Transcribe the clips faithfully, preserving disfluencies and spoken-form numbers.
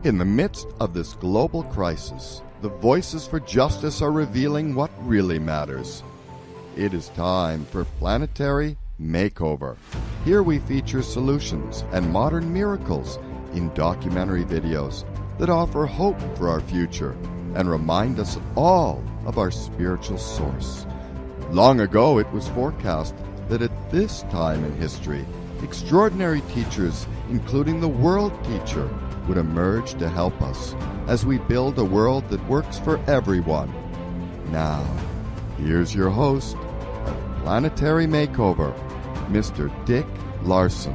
In the midst of this global crisis, the voices for justice are revealing what really matters. It is time for Planetary Makeover. Here we feature solutions and modern miracles in documentary videos that offer hope for our future and remind us all of our spiritual source. Long ago, it was forecast that at this time in history, extraordinary teachers, including the World Teacher, would emerge to help us as we build a world that works for everyone. Now, here's your host of Planetary Makeover, Mister Dick Larson.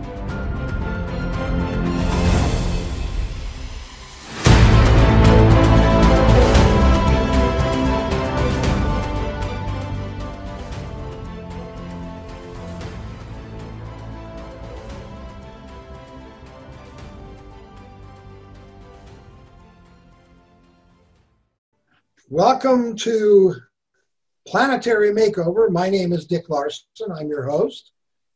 Welcome to Planetary Makeover. My name is Dick Larson. I'm your host,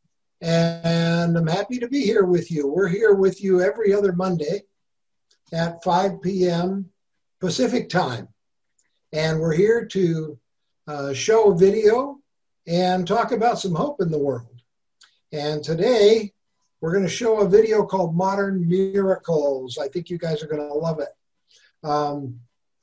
and I'm happy to be here with you. We're here with you every other Monday at five p.m. Pacific time, and we're here to uh, show a video and talk about some hope in the world. And today, we're going to show a video called Modern Miracles. I think you guys are going to love it. Um,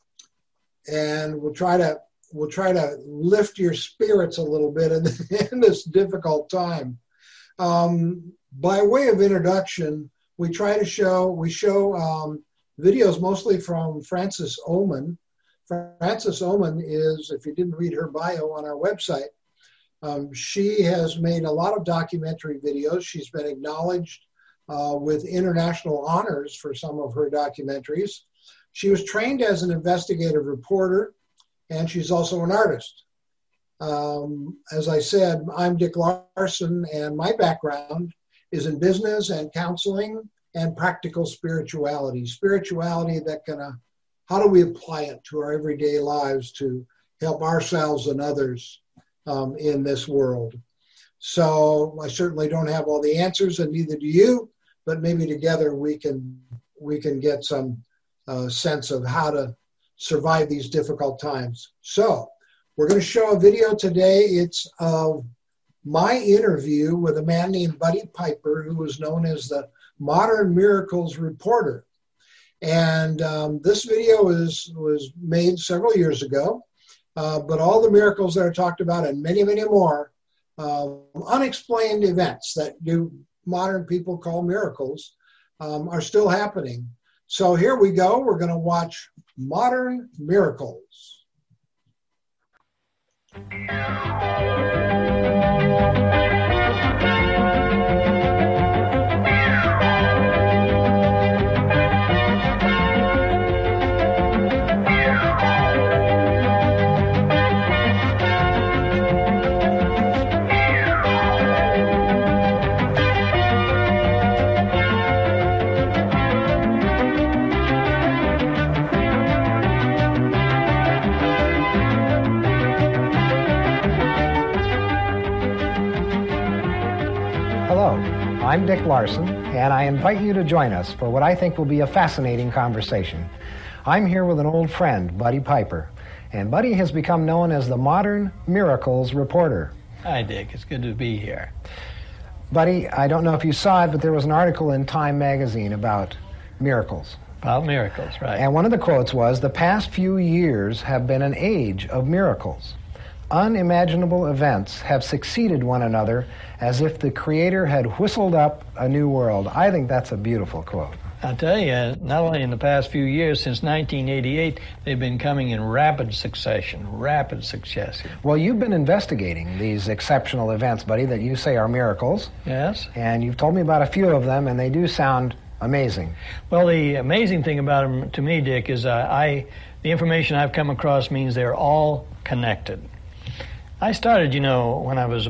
And we'll try to we'll try to lift your spirits a little bit in, in this difficult time. Um, by way of introduction, we try to show we show um, videos mostly from Frances Oman. Frances Oman is, if you didn't read her bio on our website, um, she has made a lot of documentary videos. She's been acknowledged uh, with international honors for some of her documentaries. She was trained as an investigative reporter, and she's also an artist. Um, as I said, I'm Dick Larson, and my background is in business and counseling and practical spirituality. Spirituality that can, uh, how do we apply it to our everyday lives to help ourselves and others um, in this world? So I certainly don't have all the answers, and neither do you, but maybe together we can we can get some Uh, sense of how to survive these difficult times. So we're going to show a video today. It's of my interview with a man named Buddy Piper, who was known as the Modern Miracles Reporter. And um, this video is, was made several years ago, uh, but all the miracles that are talked about and many, many more uh, unexplained events that you modern people call miracles um, are still happening. So here we go. We're going to watch Modern Miracles. I'm Dick Larson, and I invite you to join us for what I think will be a fascinating conversation. I'm here with an old friend, Buddy Piper, and Buddy has become known as the Modern Miracles Reporter. Hi, Dick. It's good to be here. Buddy, I don't know if you saw it, but there was an article in Time magazine about miracles. About miracles, right. And one of the quotes was, "The past few years have been an age of miracles. Unimaginable events have succeeded one another as if the Creator had whistled up a new world." I think that's a beautiful quote. I'll tell you, not only in the past few years, since nineteen eighty-eight, they've been coming in rapid succession, rapid succession. Well, you've been investigating these exceptional events, Buddy, that you say are miracles. Yes. And you've told me about a few of them, and they do sound amazing. Well, the amazing thing about them to me, Dick, is uh, I the information I've come across means they're all connected. I started, you know, when I was about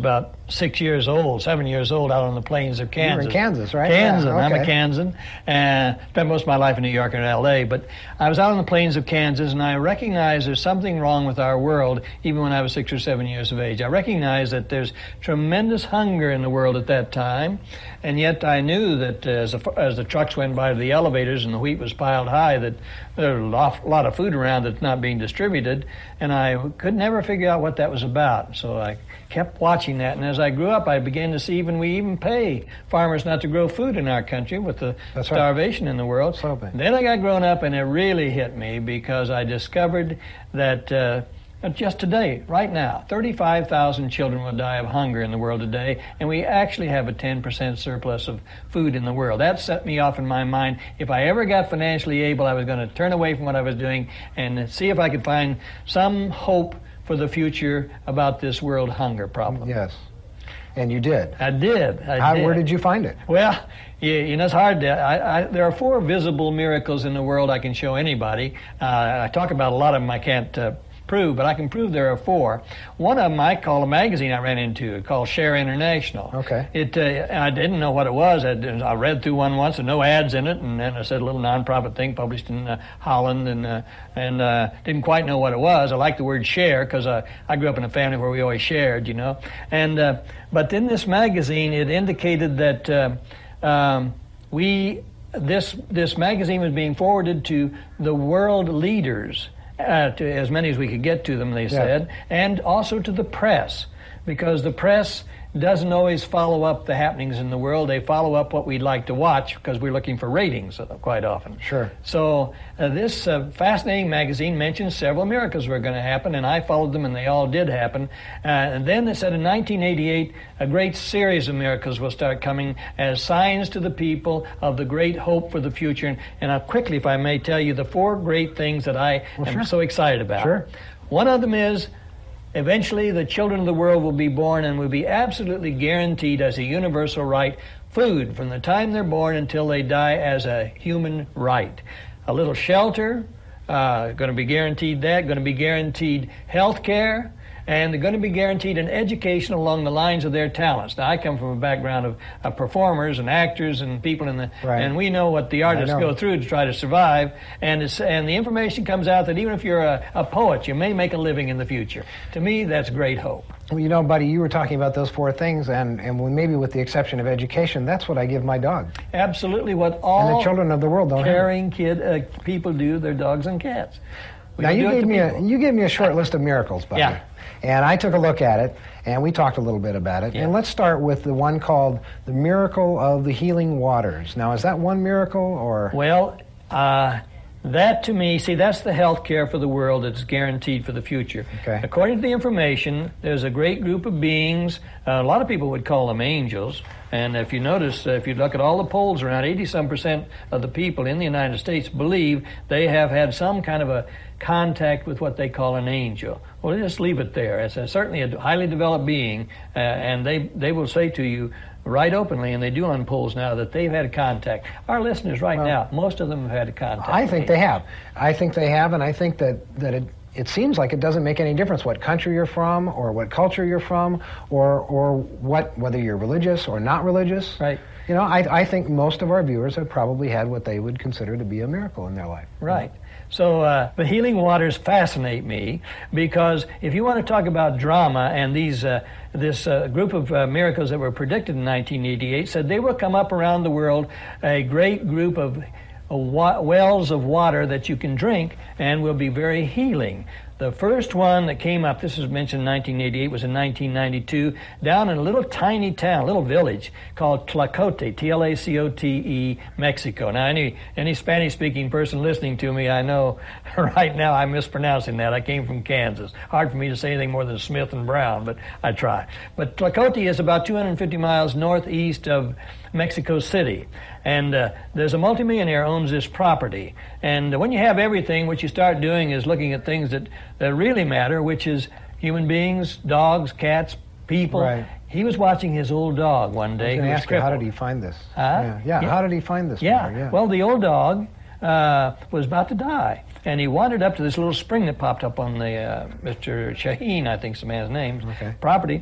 six years old, seven years old, out on the plains of Kansas. You were in Kansas, right? Kansas. Yeah, I'm a okay. Kansan. And spent most of my life in New York and L A. But I was out on the plains of Kansas, and I recognized there's something wrong with our world, even when I was six or seven years of age. I recognized that there's tremendous hunger in the world at that time, and yet I knew that uh, as, the, as the trucks went by to the elevators and the wheat was piled high, that there was a lot, lot of food around that's not being distributed, and I could never figure out what that was about. So I kept watching that, and as I grew up, I began to see even we even pay farmers not to grow food in our country with the That's right. starvation in the world. So bad. Then I got grown up, and it really hit me because I discovered that uh, just today, right now, thirty-five thousand children will die of hunger in the world today, and we actually have a ten percent surplus of food in the world. That set me off in my mind. If I ever got financially able, I was going to turn away from what I was doing and see if I could find some hope for the future about this world hunger problem. Yes. And you did. I did. I How, did. where did you find it? Well, you, you know, it's hard to, I, I, there are four visible miracles in the world I can show anybody. Uh, I talk about a lot of them I can't uh, prove, but I can prove there are four. One of them I call a magazine I ran into called Share International. Okay. It, uh, I didn't know what it was. I, I read through one once and no ads in it, and then I said a little nonprofit thing published in uh, Holland, and uh, and uh, didn't quite know what it was. I like the word share because uh, I grew up in a family where we always shared, you know. And uh, but in this magazine, it indicated that uh, um, we this this magazine was being forwarded to the world leaders. Uh, to as many as we could get to them, they said, yeah. And also to the press, because the press doesn't always follow up the happenings in the world. They follow up what we'd like to watch because we're looking for ratings uh, quite often. Sure. So uh, this uh, fascinating magazine mentions several miracles were going to happen, and I followed them, and they all did happen. Uh, and then it said in nineteen eighty-eight, a great series of miracles will start coming as signs to the people of the great hope for the future. And, and I'll quickly, if I may, tell you the four great things that I well, am sure. so excited about. Sure. One of them is eventually the children of the world will be born and will be absolutely guaranteed as a universal right food from the time they're born until they die as a human right. A little shelter, uh, going to be guaranteed that, going to be guaranteed health care, and they're going to be guaranteed an education along the lines of their talents. Now, I come from a background of, of performers and actors and people in the, right. and we know what the artists go through to try to survive. And it's, and the information comes out that even if you're a, a poet, you may make a living in the future. To me, that's great hope. Well, you know, buddy, you were talking about those four things, and, and maybe with the exception of education, that's what I give my dog. Absolutely, what all and the children of the world don't caring kid uh, people do, their dogs and cats. We now you do gave me people. a you gave me a short list of miracles, buddy. Yeah. And I took a look at it, and we talked a little bit about it. Yeah. And let's start with the one called the miracle of the healing waters. Now, is that one miracle, or? Well, uh, that to me, see, that's the health care for the world that's guaranteed for the future. Okay. According to the information, there's a great group of beings, uh, a lot of people would call them angels, and if you notice, uh, if you look at all the polls around, eighty-some percent of the people in the United States believe they have had some kind of a contact with what they call an angel. Well, just leave it there. It's a, certainly a highly developed being, uh, and they, they will say to you right openly, and they do on polls now, that they've had contact. Our listeners right well, now, most of them have had contact. I think they have. I think they have, and I think that, that it, it seems like it doesn't make any difference what country you're from, or what culture you're from, or or what whether you're religious or not religious. Right. You know, I, I think most of our viewers have probably had what they would consider to be a miracle in their life. Right. So uh, the healing waters fascinate me because if you want to talk about drama, and these uh, this uh, group of uh, miracles that were predicted in nineteen eighty-eight said they will come up around the world, a great group of uh, wa- wells of water that you can drink and will be very healing. The first one that came up, this was mentioned in nineteen eighty-eight, was in nineteen ninety-two, down in a little tiny town, little village called Tlacote, T L A C O T E, Mexico. Now, any any Spanish-speaking person listening to me, I know right now I'm mispronouncing that. I came from Kansas. Hard for me to say anything more than Smith and Brown, but I try. But Tlacote is about two hundred fifty miles northeast of Mexico City. And uh, there's a multimillionaire owns this property. And uh, when you have everything, what you start doing is looking at things that, that really matter, which is human beings, dogs, cats, people. Right. He was watching his old dog one day. I was who going to was ask you, how did crippled. he find this? Huh? Yeah. Yeah. Yeah. How did he find this? Yeah. matter? yeah. Well, the old dog uh, was about to die. And he wandered up to this little spring that popped up on the uh, Mister Shaheen, I think's the man's name, Okay. property.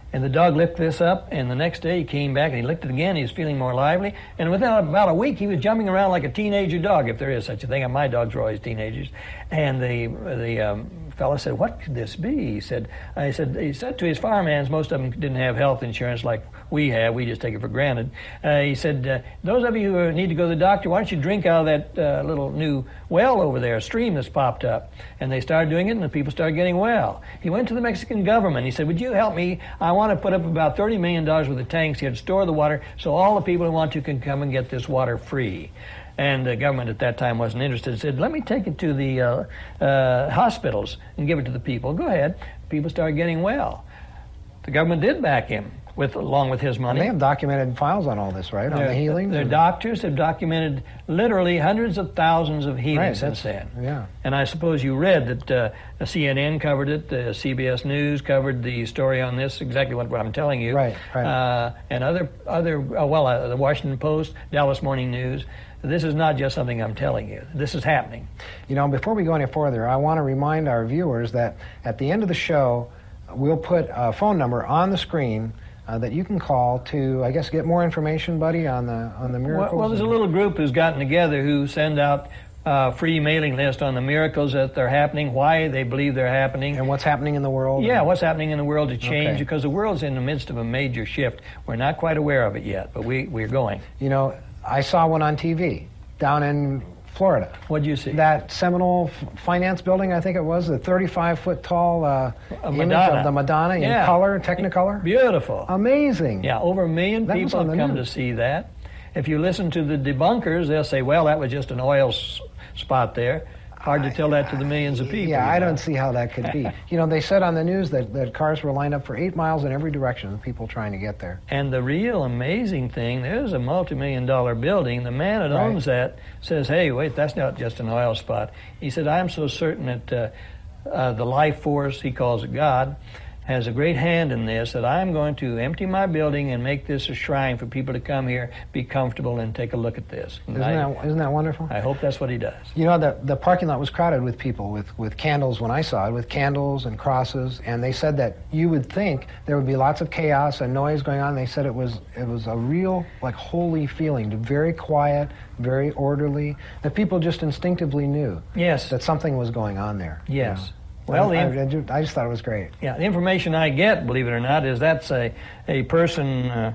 And the dog licked this up, and the next day he came back and he licked it again. He was feeling more lively. And within about a week, he was jumping around like a teenager dog, if there is such a thing. And my dogs were always teenagers. And the the um, fellow said, "What could this be?" He said, I said, he said to his farm hands, most of them didn't have health insurance like we have. We just take it for granted. Uh, he said, uh, those of you who need to go to the doctor, why don't you drink out of that uh, little new well over there, a stream that's popped up. And they started doing it, and the people started getting well. He went to the Mexican government. He said, would you help me? I want to put up about thirty million dollars worth of tanks here to store the water so all the people who want to can come and get this water free. And the government at that time wasn't interested. It said, let me take it to the uh, uh, hospitals and give it to the people. Go ahead. People started getting well. The government did back him, with along with his money. And they have documented files on all this, right? On their, the healings? Their doctors have documented literally hundreds of thousands of healings right, since then. Yeah. And I suppose you read that uh, C N N covered it, uh, C B S News covered the story on this, exactly what, what I'm telling you. Right, right. Uh, and other, other uh, well, uh, the Washington Post, Dallas Morning News. This is not just something I'm telling you. This is happening. You know, before we go any further, I want to remind our viewers that at the end of the show, we'll put a phone number on the screen uh, that you can call to, I guess, get more information, buddy, on the on the miracles. Well, well there's a little group who's gotten together who send out uh, free mailing list on the miracles that they're happening, why they believe they're happening. And what's happening in the world. Yeah, what's happening in the world to change, Okay. because the world's in the midst of a major shift. We're not quite aware of it yet, but we, we're going. You know, I saw one on T V down in Florida. What'd you see? That Seminole F- Finance Building, I think it was, the thirty-five foot tall uh, A image Madonna. of the Madonna in Yeah. color, Technicolor. Beautiful. Amazing. Yeah, over a million That was people on have the come news. to see that. If you listen to the debunkers, they'll say, well, that was just an oil s- spot there. Hard to tell that to the millions of people. Yeah, you I know. don't see how that could be. You know, they said on the news that, that cars were lined up for eight miles in every direction, people trying to get there. And the real amazing thing, there's a multi-million dollar building. The man that Right. owns that says, hey, wait, that's not just an oil spot. He said, I'm so certain that uh, uh, the life force, he calls it God, has a great hand in this, that I'm going to empty my building and make this a shrine for people to come here, be comfortable, and take a look at this. And Isn't I, that, isn't that wonderful? I hope that's what he does. You know, the, the parking lot was crowded with people, with, with candles when I saw it, with candles and crosses, and they said that you would think there would be lots of chaos and noise going on. They said it was it was a real, like, holy feeling, very quiet, very orderly, that people just instinctively knew Yes. that something was going on there. you Yes. know. Well, I, the I, inf- I ju- I just thought it was great. Yeah, the information I get, believe it or not, is that's a, a person uh,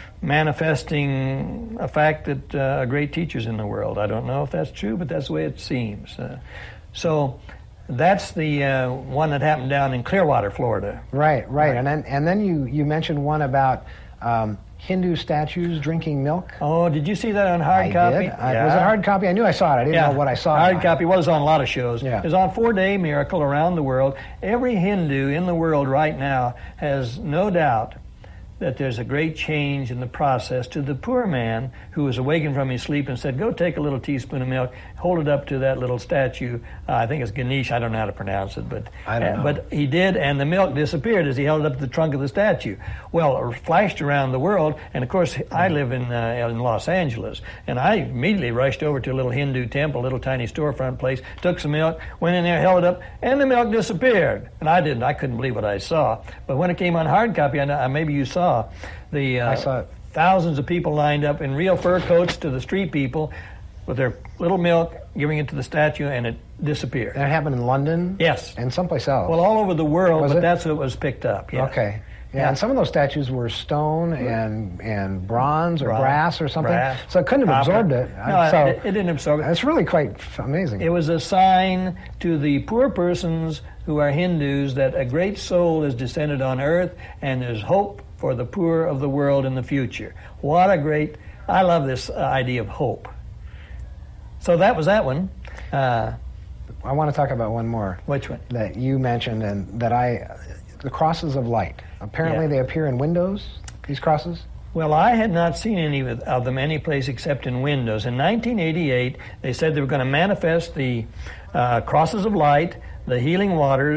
manifesting a fact that uh, a great teacher's in the world. I don't know if that's true, but that's the way it seems. Uh, so that's the uh, one that happened down in Clearwater, Florida. Right, right. And then and then you, you mentioned one about um, Hindu statues drinking milk. Oh, did you see that on hard I copy? did. I, was it hard copy? I knew I saw it. I didn't know what I saw. Hard on it. copy. Well, it's on a lot of shows. Yeah. It's on Four Day Miracle around the world. Every Hindu in the world right now has no doubt that there's a great change in the process to the poor man who was awakened from his sleep and said, go take a little teaspoon of milk, hold it up to that little statue. Uh, I think it's Ganesh. I don't know how to pronounce it, but I don't know. Uh, but he did, and the milk disappeared as he held it up to the trunk of the statue. Well, it flashed around the world, and of course, I live in uh, in Los Angeles, and I immediately rushed over to a little Hindu temple, a little tiny storefront place, took some milk, went in there, held it up, and the milk disappeared. And I didn't. I couldn't believe what I saw. But when it came on hard copy, I know, maybe you saw the uh, I saw it. thousands of people lined up in real fur coats to the street people with their little milk, giving it to the statue, and it disappeared. That happened in London? Yes. And someplace else? Well, all over the world, Was but it? that's what was picked up. Yes. Okay. Yeah, Yeah. and some of those statues were stone and and bronze or Bronze, brass or something. brass, So it couldn't have copper. absorbed it. No, so it, it didn't absorb it. It's really quite f- amazing. It was a sign to the poor persons who are Hindus that a great soul has descended on earth and there's hope for the poor of the world in the future. What a great, I love this uh, idea of hope. So that was that one. Uh, I want to talk about one more which one? that you mentioned and that I, the crosses of light. Apparently Yeah. they appear in windows, these crosses? Well, I had not seen any of of them any place except in windows. In nineteen eighty-eight, they said they were going to manifest the uh, crosses of light, the healing waters,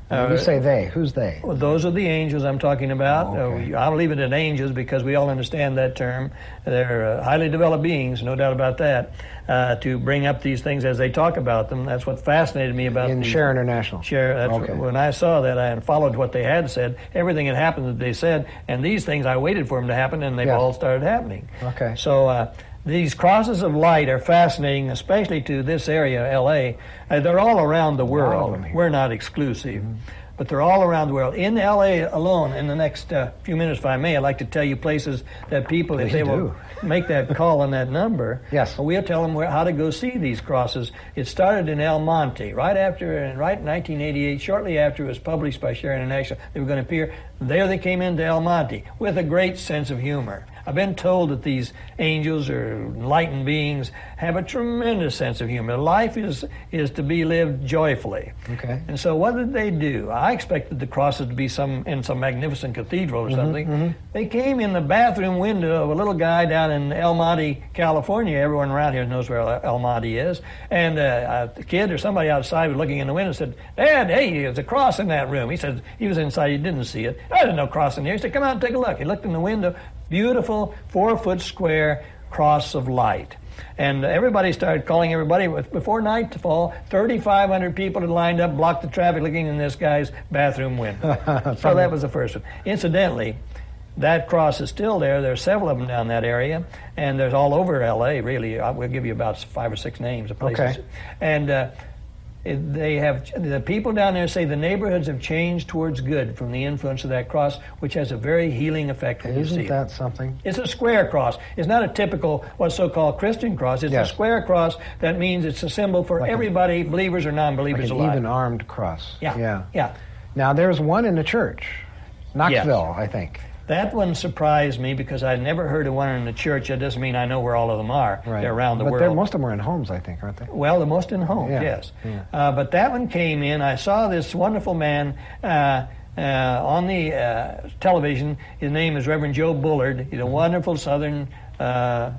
When you say they, who's they? Well, those are the angels I'm talking about. Oh, okay. uh, I'll leave it at angels because we all understand that term. They're uh, highly developed beings, no doubt about that, uh, to bring up these things as they talk about them. That's what fascinated me about In these, Share International. Share. That's Okay. When I saw that, I followed what they had said. Everything had happened that they said, and these things I waited for them to happen, and they've Yes. all started happening. Okay. So uh, these crosses of light are fascinating, especially to this area, L A. Uh, they're all around the of world. them here. We're not exclusive. But they're all around the world. In L A alone, in the next uh, few minutes, if I may, I'd like to tell you places that people, if Please they do. will make that call on that number, Yes. we'll tell them where, how to go see these crosses. It started in El Monte, right after, right in nineteen eighty-eight, shortly after it was published by Share International. They were going to appear. There they came into El Monte with a great sense of humor. I've been told that these angels or enlightened beings have a tremendous sense of humor. Life is is to be lived joyfully. Okay. And so what did they do? I expected the crosses to be some in some magnificent cathedral or something. They came in the bathroom window of a little guy down in El Monte, California. Everyone around here knows where El Monte is. And uh, a kid or somebody outside was looking in the window and said, "Dad, hey, there's a cross in that room." He said he was inside. He didn't see it. "I didn't know cross in here." He said, "Come out and take a look." He looked in the window. Beautiful four-foot square cross of light. And everybody started calling everybody. Before nightfall, thirty-five hundred people had lined up, blocked the traffic looking in this guy's bathroom window. So that was the first one. Incidentally, that cross is still there. There are several of them down that area, and there's all over L A, really. I- We'll give you about five or six names of places. Okay. And uh, it- they have, the people down there say the neighborhoods have changed towards good from the influence of that cross, which has a very healing effect when you see Isn't it. that something? It's a square cross. It's not a typical, what's so-called Christian cross. It's Yes. a square cross. That means it's a symbol for Like a- everybody, believers or Like non-believers an alike. even armed cross. Yeah, Yeah. yeah. Now, there's one in the church. Knoxville, I think. That one surprised me because I'd never heard of one in the church. That doesn't mean I know where all of them are. Right. They're around the but world. they're- most of them are in homes, I think, aren't they? Well, the most in homes, Yeah, yes. yeah. Uh, but that one came in. I saw this wonderful man uh, uh, on the uh, television. His name is Reverend Joe Bullard. He's a wonderful Southern, uh,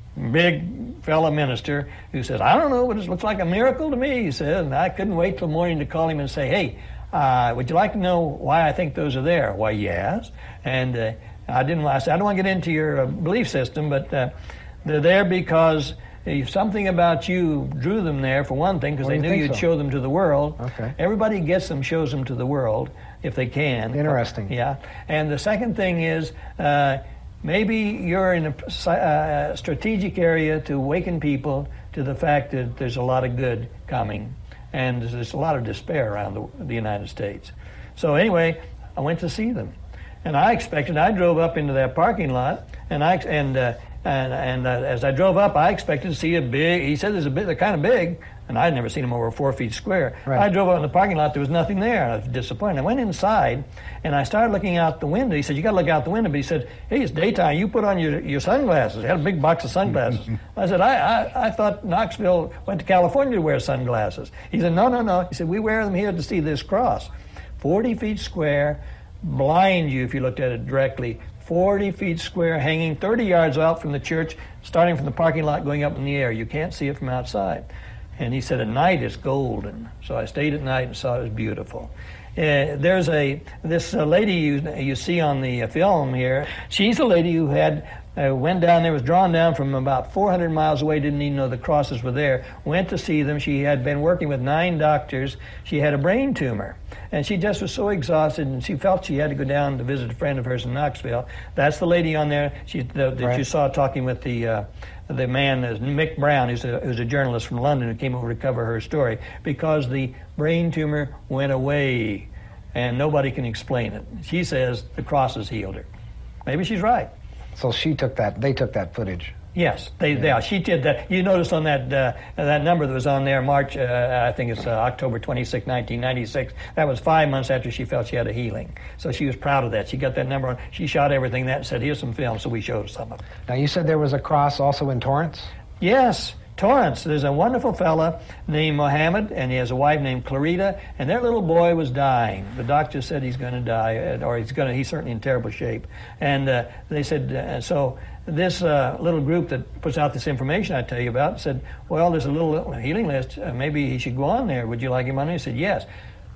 big fella minister who says, "I don't know, but it looks like a miracle to me," he said. And I couldn't wait till morning to call him and say, "Hey, uh, would you like to know why I think those are there?" "Why, yes." And uh, I didn't. I said, "I don't want to get into your uh, belief system, but uh, they're there because if something about you drew them there, for one thing, because Well, they you knew think you'd so? show them to the world." Okay. Everybody gets them, shows them to the world if they can. Interesting. Yeah. And the second thing is uh, maybe you're in a uh, strategic area to awaken people to the fact that there's a lot of good coming, and there's a lot of despair around the, the United States. So anyway, I went to see them. And I expected, I drove up into that parking lot, and I and uh, and and uh, as I drove up, I expected to see a big. He said there's a bit, they're kind of big, and I'd never seen them over four feet square. Right. I drove up in the parking lot, there was nothing there. I was disappointed. I went inside, and I started looking out the window. He said, "You got to look out the window." But he said, "Hey, it's daytime. You put on your your sunglasses." He had a big box of sunglasses. I said, I, I I thought Knoxville went to California to wear sunglasses. He said, "No, no, no." He said, "We wear them here to see this cross, forty feet square." Blind you if you looked at it directly. forty feet square, hanging thirty yards out from the church, starting from the parking lot, going up in the air. You can't see it from outside. And he said, at night it's golden. So I stayed at night and saw it was beautiful. Uh, there's a this uh, lady you you see on the uh, film here. She's a lady who had uh, went down there, was drawn down from about four hundred miles away, didn't even know the crosses were there, went to see them. She had been working with nine doctors. She had a brain tumor, and she just was so exhausted, and she felt she had to go down to visit a friend of hers in Knoxville. That's the lady on there she, the, that Right. you saw talking with the uh, the man, is Mick Brown, who's a, who's a journalist from London who came over to cover her story, because the brain tumor went away, and nobody can explain it. She says the crosses healed her. Maybe she's right. So she took that, they took that footage. Yes, they, they she did that. You noticed on that uh, that number that was on there, March, uh, I think it's uh, October twenty-sixth, nineteen ninety-six. That was five months after she felt she had a healing. So she was proud of that. She got that number on. She shot everything that and said, "Here's some film." So we showed some of it. Now, you said there was a cross also in Torrance? Yes, Torrance. There's a wonderful fella named Mohammed, and he has a wife named Clarita, and their little boy was dying. The doctor said he's going to die, or he's going to. He's certainly in terrible shape. And uh, they said, uh, so this uh, little group that puts out this information I tell you about said, well, there's a little healing list. Uh, maybe he should go on there. Would you like him on there? He said, yes.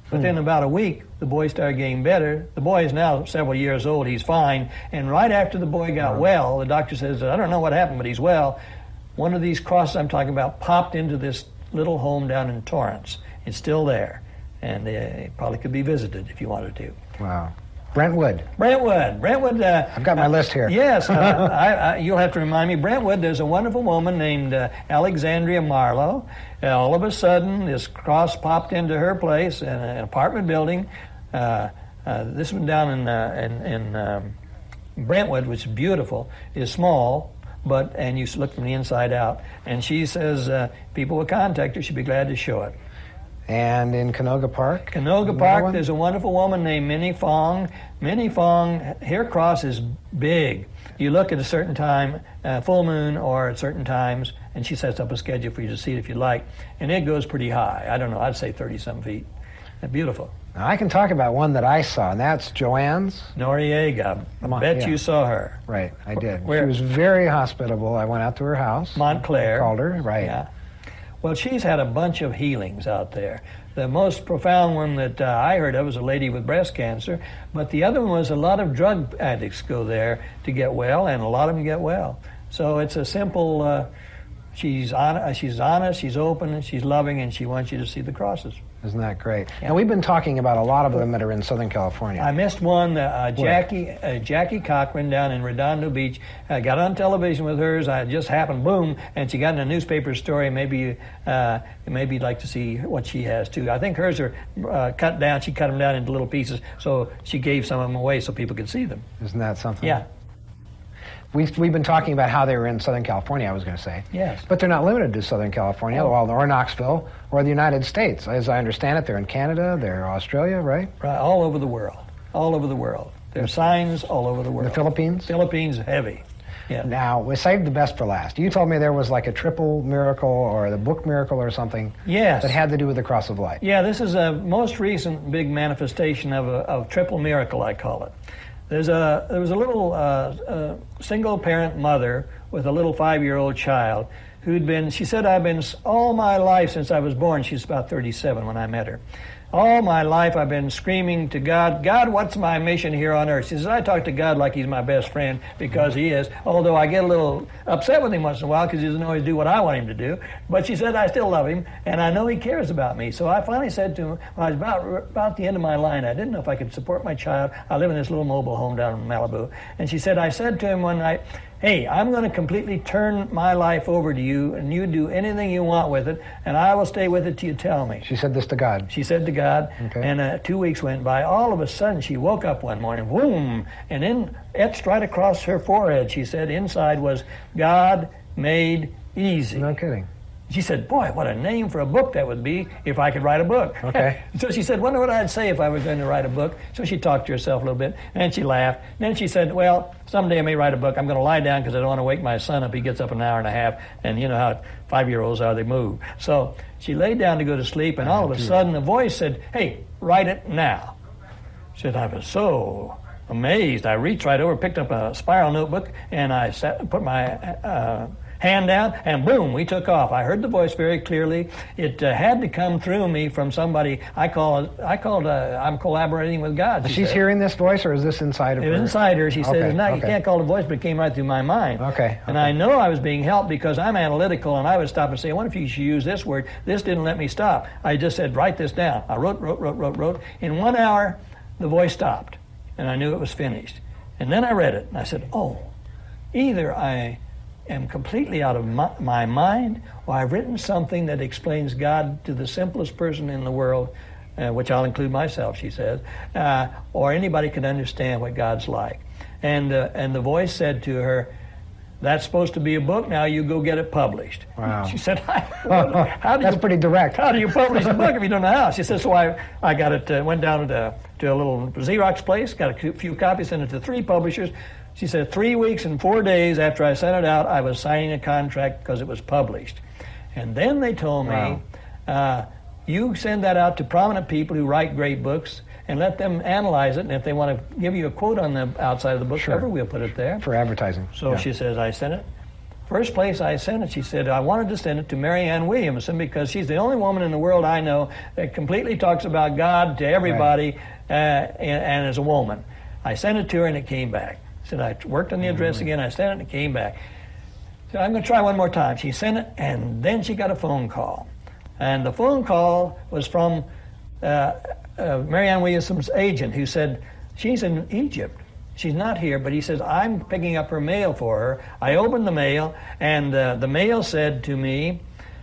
Within mm. about a week, the boy started getting better. The boy is now several years old. He's fine. And right after the boy got wow. well, the doctor says, I don't know what happened, but he's well. One of these crosses I'm talking about popped into this little home down in Torrance. It's still there. And uh, it probably could be visited if you wanted to. Wow. Brentwood. Brentwood. Brentwood. Uh, I've got my uh, list here. Yes. uh, I, I, you'll have to remind me. Brentwood, there's a wonderful woman named uh, Alexandria Marlowe. Uh, all of a sudden, this cross popped into her place in an apartment building. Uh, uh, this one down in, uh, in, in um, Brentwood, which is beautiful, is small, but and you look from the inside out. And she says uh, people will contact her. She'd be glad to show it. And in Canoga Park? Canoga Park, one? There's a wonderful woman named Minnie Fong. Minnie Fong, her cross is big. You look at a certain time, uh, full moon or at certain times, and she sets up a schedule for you to see it if you like. And it goes pretty high. I don't know, I'd say thirty-some feet. Beautiful. Now, I can talk about one that I saw, and that's Joanne's. Noriega. I Mon- bet yeah. you saw her. Right, I did. Where? She was very hospitable. I went out to her house. Montclair. I called her, right. Yeah. Well, she's had a bunch of healings out there. The most profound one that uh, I heard of was a lady with breast cancer, but the other one was a lot of drug addicts go there to get well, and a lot of them get well. So it's a simple, uh, she's, on, she's honest, she's open, and she's loving, and she wants you to see the crosses. Isn't that great? Yeah. And we've been talking about a lot of them that are in Southern California. I missed one, uh, Jackie uh, Jackie Cochran down in Redondo Beach. I got on television with hers. I just happened, boom, and she got in a newspaper story. Maybe uh, maybe you'd like to see what she has, too. I think hers are uh, cut down. She cut them down into little pieces, so she gave some of them away so people could see them. Isn't that something? Yeah. We've, we've been talking about how they were in Southern California, I was going to say. Yes. But they're not limited to Southern California, Oh. well, or Knoxville, or the United States. As I understand it, they're in Canada, they're Australia, right? Right, all over the world. All over the world. There are signs all over the world. The Philippines? Philippines, heavy. Yeah. Now, we saved the best for last. You told me there was like a triple miracle or the book miracle or something Yes. that had to do with the Cross of Light. Yeah, this is a most recent big manifestation of a of triple miracle, I call it. There's a there was a little uh, uh, single parent mother with a little five-year-old child who'd been. She said, "I've been all my life since I was born." She's about thirty-seven when I met her. All my life I've been screaming to God, God, what's my mission here on earth? She says, I talk to God like he's my best friend because he is, although I get a little upset with him once in a while because he doesn't always do what I want him to do. But she said, I still love him, and I know he cares about me. So I finally said to him, when I was about, about the end of my line, I didn't know if I could support my child. I live in this little mobile home down in Malibu. And she said, I said to him one night, hey, I'm going to completely turn my life over to you, and you do anything you want with it, and I will stay with it till you tell me. She said this to God. She said to God, okay. and uh, two weeks went by. All of a sudden, she woke up one morning, boom, and in etched right across her forehead, she said, inside was, God made easy. No kidding. She said, boy, what a name for a book that would be if I could write a book. Okay. So she said, wonder what I'd say if I was going to write a book. So she talked to herself a little bit, and she laughed. Then she said, well, someday I may write a book. I'm going to lie down because I don't want to wake my son up. He gets up an hour and a half, and you know how five-year-olds are, they move. So she laid down to go to sleep, and all of a sudden a voice said, hey, write it now. She said, I was so amazed. I reached right over, picked up a spiral notebook, and I sat, put my... Uh, hand down, and boom, we took off. I heard the voice very clearly. It uh, had to come through me from somebody. I call it, I called, uh, I'm collaborating with God. She She's said. hearing this voice, or is this inside of it her? It was inside her. She okay. said, no, okay. you can't call it a voice, but it came right through my mind. Okay. okay. And I know I was being helped because I'm analytical, and I would stop and say, I wonder if you should use this word. This didn't let me stop. I just said, write this down. I wrote, wrote, wrote, wrote, wrote. In one hour, the voice stopped, and I knew it was finished. And then I read it, and I said, oh, either I... am completely out of my, my mind, or I've written something that explains God to the simplest person in the world, uh, which I'll include myself, she says, uh, or anybody can understand what God's like. And, uh, and the voice said to her, that's supposed to be a book, now you go get it published. Wow. She said, how do That's you, pretty direct. How do you publish a book if you don't know how? She said, so I, I got it, uh, went down to, to a little Xerox place, got a few copies, sent it to three publishers. She said, three weeks and four days after I sent it out, I was signing a contract because it was published. And then they told me, wow. uh, you send that out to prominent people who write great books and let them analyze it. And if they want to give you a quote on the outside of the book, sure. cover, we'll put it there. For advertising. So yeah. she says, I sent it. First place I sent it, she said, I wanted to send it to Marianne Williamson because she's the only woman in the world I know that completely talks about God to everybody, right. uh, and, and as a woman. I sent it to her and it came back. Said I worked on the address mm-hmm. again, I sent it and it came back. So I'm going to try one more time. She sent it, and then she got a phone call. And the phone call was from uh, uh, Marianne Williamson's agent, who said, she's in Egypt. She's not here, but he says, I'm picking up her mail for her. I opened the mail, and uh, the mail said to me,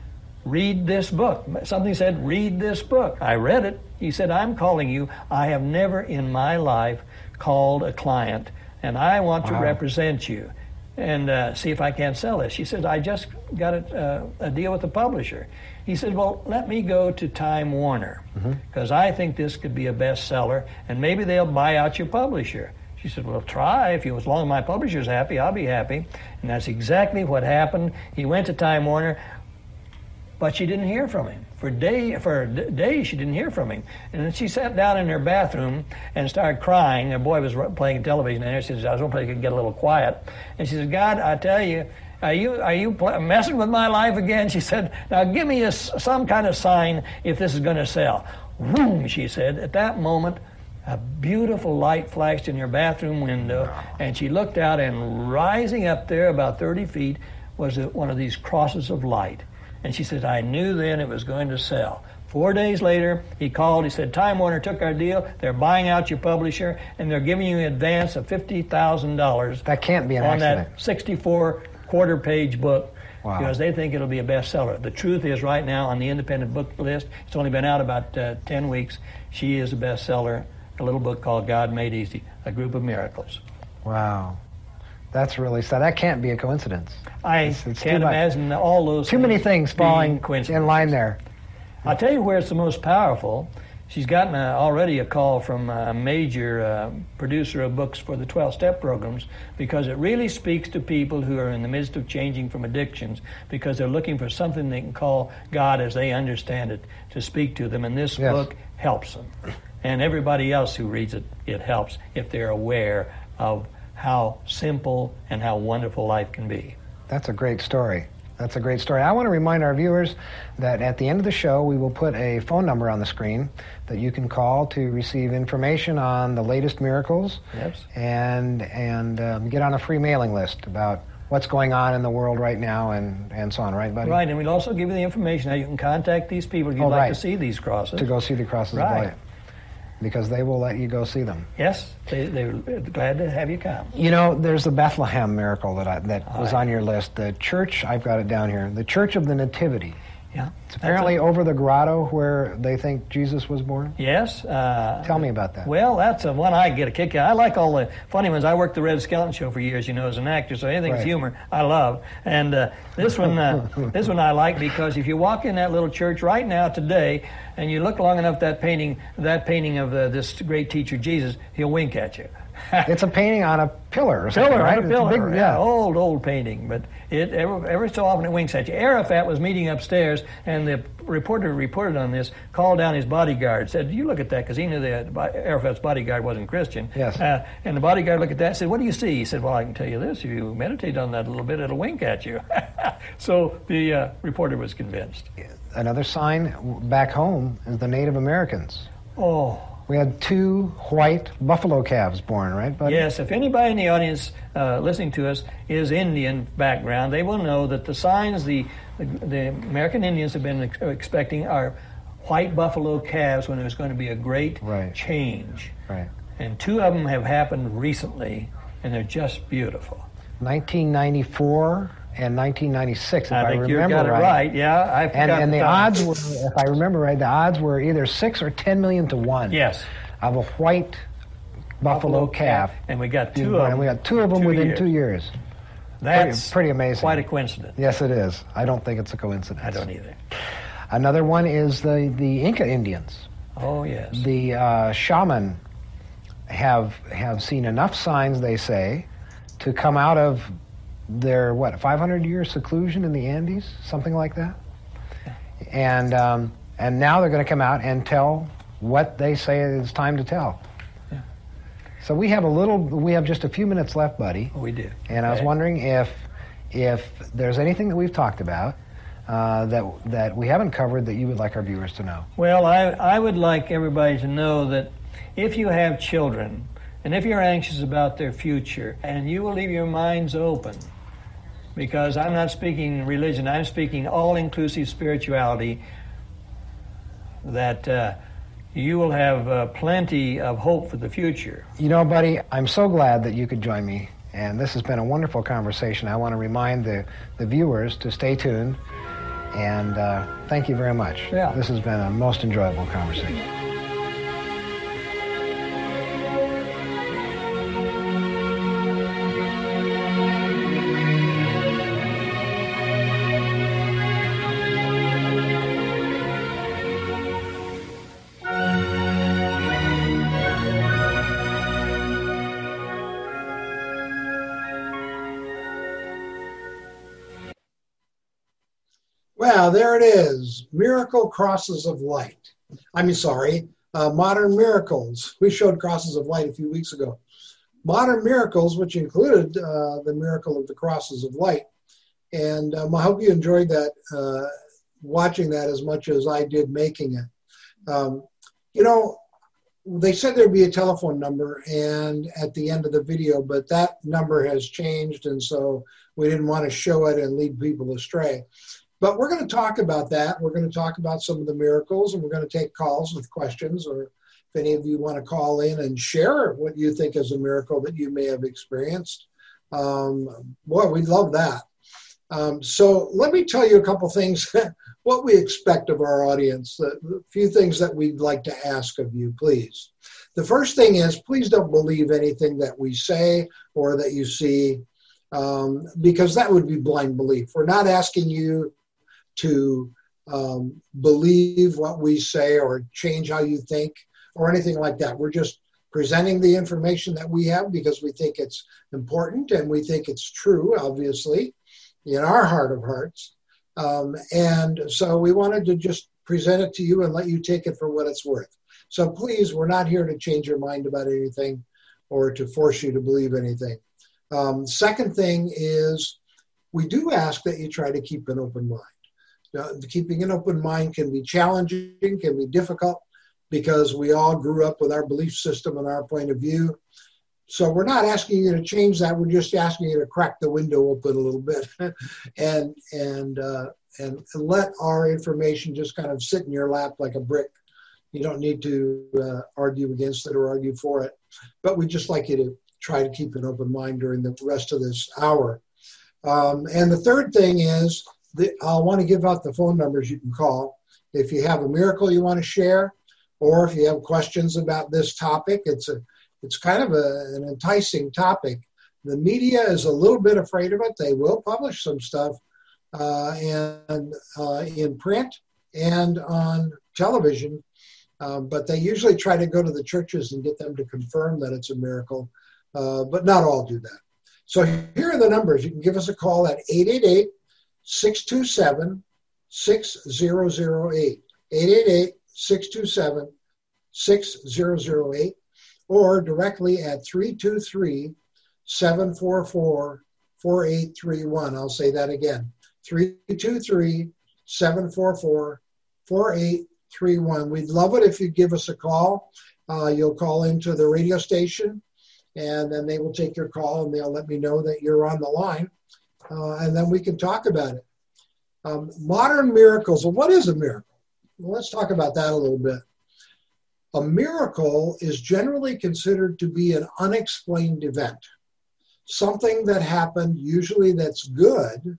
read this book. Something said, read this book. I read it. He said, I'm calling you. I have never in my life called a client, and I want wow. to represent you and uh, see if I can't sell this. She said, I just got a, uh, a deal with the publisher. He said, well, let me go to Time Warner, because mm-hmm. I think this could be a bestseller, and maybe they'll buy out your publisher. She said, well, try. If you, as long as my publisher's happy, I'll be happy. And that's exactly what happened. He went to Time Warner, but she didn't hear from him. For day, for d- days, she didn't hear from him. And then she sat down in her bathroom and started crying. Her boy was playing television, and she said, I was hoping I could get a little quiet. And she said, God, I tell you, are you are you pl- messing with my life again? She said, now give me a, some kind of sign if this is going to sell. Boom, she said. At that moment, a beautiful light flashed in her bathroom window, and she looked out, and rising up there about thirty feet was a, one of these crosses of light. And she said, I knew then it was going to sell. Four days later, he called. He said, Time Warner took our deal. They're buying out your publisher, and they're giving you an advance of fifty thousand dollars. That can't be an on accident. That sixty-four quarter-page book. Wow. Because they think it'll be a bestseller. The truth is, right now on the independent book list, it's only been out about uh, ten weeks. She is a bestseller. A little book called God Made Easy, A Group of Miracles. Wow. That's really sad. That can't be a coincidence. I it's, it's can't imagine all those Too many things falling in line there. I'll tell you where it's the most powerful. She's gotten a, already a call from a major uh, producer of books for the twelve-step programs, because it really speaks to people who are in the midst of changing from addictions, because they're looking for something they can call God as they understand it to speak to them, and this yes. book helps them. And everybody else who reads it, it helps if they're aware of how simple and how wonderful life can be. That's a great story. That's a great story. I want to remind our viewers that at the end of the show, we will put a phone number on the screen that you can call to receive information on the latest miracles, yes. and and um, get on a free mailing list about what's going on in the world right now, and, and so on, right, buddy? Right, and we'll also give you the information how you can contact these people if you'd oh, like right. to see these crosses. To go see the crosses right. of light. Because they will let you go see them. Yes, they, they're glad to have you come. You know, there's the Bethlehem miracle that I, that All was right. on your list. The church, I've got it down here, the Church of the Nativity. Yeah. It's apparently a, over the grotto where they think Jesus was born. Yes. Uh, Tell me about that. Well, that's a one I get a kick out. I like all the funny ones. I worked the Red Skelton Show for years, you know, as an actor, so anything's right. humor I love. And uh, this one, uh, this one I like because if you walk in that little church right now today, and you look long enough that painting, that painting of uh, this great teacher Jesus, he'll wink at you. It's a painting on a pillar or something, pillar, right? On a pillar, it's a big, yeah. yeah. Old, old painting, but it every, every so often it winks at you. Arafat was meeting upstairs, and the reporter reported on this, called down his bodyguard, said, you look at that, because he knew that Arafat's bodyguard wasn't Christian. Yes. Uh, and the bodyguard looked at that and said, what do you see? He said, well, I can tell you this, if you meditate on that a little bit, it'll wink at you. So the uh, reporter was convinced. Another sign back home is the Native Americans. Oh. We had two white buffalo calves born, right, buddy? Yes, if anybody in the audience uh, listening to us is Indian background, they will know that the signs the, the, the American Indians have been ex- expecting are white buffalo calves when there's going to be a great right. change. Right. And two of them have happened recently, and they're just beautiful. nineteen ninety-four and nineteen ninety-six, if I, I think remember you got it right. right. Yeah, I forgot And, and the the odds were, if I remember right, the odds were either six or ten million to one. Yes. Of a white buffalo, buffalo calf. And we got two born, of them. And we got two of them two within years. two years. That's pretty, pretty amazing. Quite a coincidence. Yes, it is. I don't think it's a coincidence. I don't either. Another one is the, the Inca Indians. Oh, yes. The uh, shaman have have seen enough signs, they say, to come out of their, what, five hundred year seclusion in the Andes, something like that? Yeah. And um, and now they're going to come out and tell what they say it's time to tell. Yeah. So we have a little, we have just a few minutes left, buddy. Oh, we do. And okay. I was wondering if if there's anything that we've talked about uh, that that we haven't covered that you would like our viewers to know. Well, I, I would like everybody to know that if you have children, and if you're anxious about their future, and you will leave your minds open, because I'm not speaking religion, I'm speaking all-inclusive spirituality, that uh, you will have uh, plenty of hope for the future. You know, buddy, I'm so glad that you could join me, and this has been a wonderful conversation. I want to remind the, the viewers to stay tuned, and uh, thank you very much. Yeah. This has been a most enjoyable conversation. Well, there it is, Miracle Crosses of Light. I mean, sorry, uh, Modern Miracles. We showed Crosses of Light a few weeks ago. Modern Miracles, which included uh, the Miracle of the Crosses of Light. And um, I hope you enjoyed that, uh, watching that as much as I did making it. Um, you know, they said there'd be a telephone number and at the end of the video, but that number has changed, and so we didn't want to show it and lead people astray. But we're going to talk about that. We're going to talk about some of the miracles, and we're going to take calls with questions, or if any of you want to call in and share what you think is a miracle that you may have experienced. Um, boy, we'd love that. Um, so let me tell you a couple things, what we expect of our audience, a few things that we'd like to ask of you, please. The first thing is, please don't believe anything that we say or that you see, um, because that would be blind belief. We're not asking you to um, believe what we say or change how you think or anything like that. We're just presenting the information that we have because we think it's important and we think it's true, obviously, in our heart of hearts. Um, and so we wanted to just present it to you and let you take it for what it's worth. So please, we're not here to change your mind about anything or to force you to believe anything. Um, second thing is, we do ask that you try to keep an open mind. Uh, keeping an open mind can be challenging, can be difficult, because we all grew up with our belief system and our point of view. So we're not asking you to change that. We're just asking you to crack the window open a little bit and and uh, and let our information just kind of sit in your lap like a brick. You don't need to uh, argue against it or argue for it. But we'd just like you to try to keep an open mind during the rest of this hour. Um, and the third thing is, the, I'll want to give out the phone numbers you can call. If you have a miracle you want to share, or if you have questions about this topic, it's a it's kind of a, an enticing topic. The media is a little bit afraid of it. They will publish some stuff uh, and uh, in print and on television, uh, but they usually try to go to the churches and get them to confirm that it's a miracle, uh, but not all do that. So here are the numbers. You can give us a call at eight eight eight, six two seven, six zero zero eight, eight eight eight, six two seven, six zero zero eight, or directly at three two three, seven four four, four eight three one. I'll say that again, three two three, seven four four, four eight three one. We'd love it if you give us a call. Uh, you'll call into the radio station, and then they will take your call, and they'll let me know that you're on the line, uh, and then we can talk about it. Um, modern miracles. Well, what is a miracle? Well, let's talk about that a little bit. A miracle is generally considered to be an unexplained event, something that happened, usually that's good,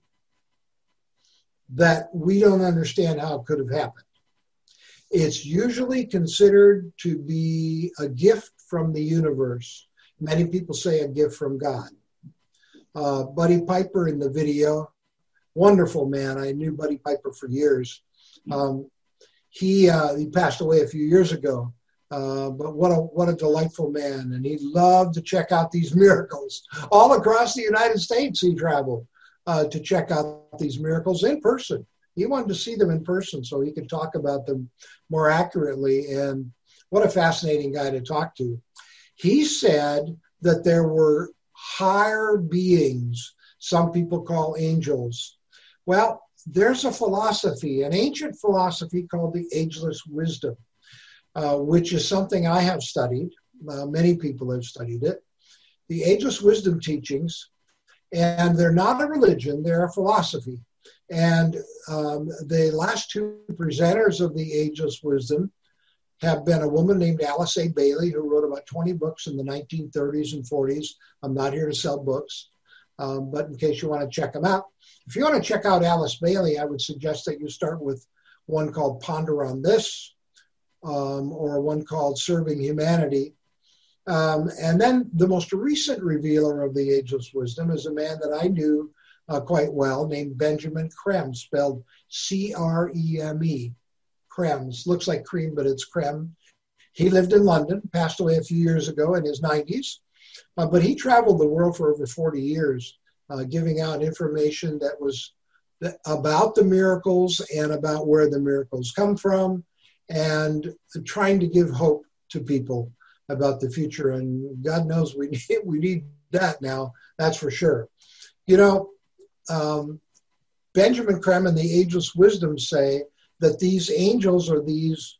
that we don't understand how it could have happened. It's usually considered to be a gift from the universe. Many people say a gift from God. Uh, Buddy Piper in the video, wonderful man. I knew Buddy Piper for years. Um, he uh, he passed away a few years ago. Uh, but what a what a delightful man, and he loved to check out these miracles all across the United States. He traveled uh, to check out these miracles in person. He wanted to see them in person so he could talk about them more accurately. And what a fascinating guy to talk to. He said that there were higher beings some people call angels. Well, there's a philosophy, an ancient philosophy called the ageless wisdom, uh, which is something I have studied. Uh, many people have studied it. The ageless wisdom teachings, and they're not a religion, they're a philosophy. And um, the last two presenters of the ageless wisdom have been a woman named Alice A. Bailey, who wrote about twenty books in the nineteen thirties and forties. I'm not here to sell books, um, but in case you want to check them out. If you want to check out Alice Bailey, I would suggest that you start with one called Ponder on This, um, or one called Serving Humanity. Um, and then the most recent revealer of the ageless wisdom is a man that I knew uh, quite well, named Benjamin Creme, spelled C R E M E. Krems. Looks like cream, but it's creme. He lived in London, passed away a few years ago in his nineties, uh, but he traveled the world for over forty years, uh, giving out information that was th- about the miracles and about where the miracles come from, and trying to give hope to people about the future. And God knows we need, we need that now, that's for sure. You know, um, Benjamin Creme and the Ageless Wisdom say that these angels are these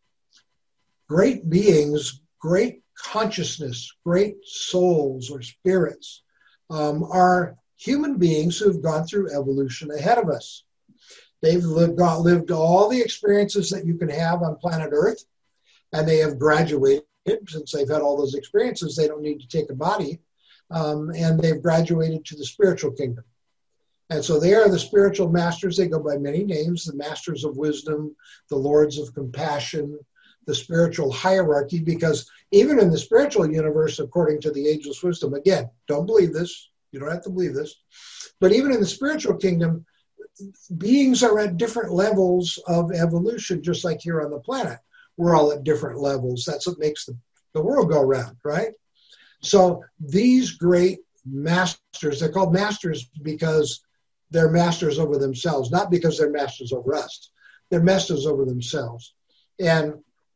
great beings, great consciousness, great souls or spirits, um, are human beings who've gone through evolution ahead of us. They've lived, got, lived all the experiences that you can have on planet Earth, and they have graduated. Since they've had all those experiences, they don't need to take a body, um, and they've graduated to the spiritual kingdom. And so they are the spiritual masters. They go by many names: the masters of wisdom, the lords of compassion, the spiritual hierarchy, because even in the spiritual universe, according to the ageless wisdom, again, don't believe this, you don't have to believe this, but even in the spiritual kingdom, beings are at different levels of evolution, just like here on the planet. We're all at different levels. That's what makes the, the world go round, right? So these great masters, they're called masters because they're masters over themselves, not because they're masters over us. They're masters over themselves. And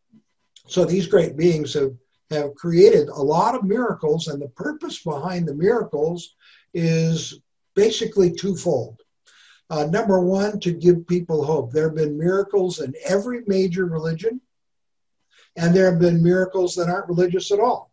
so these great beings have, have created a lot of miracles, and the purpose behind the miracles is basically twofold. Uh, number one, to give people hope. There have been miracles in every major religion, and there have been miracles that aren't religious at all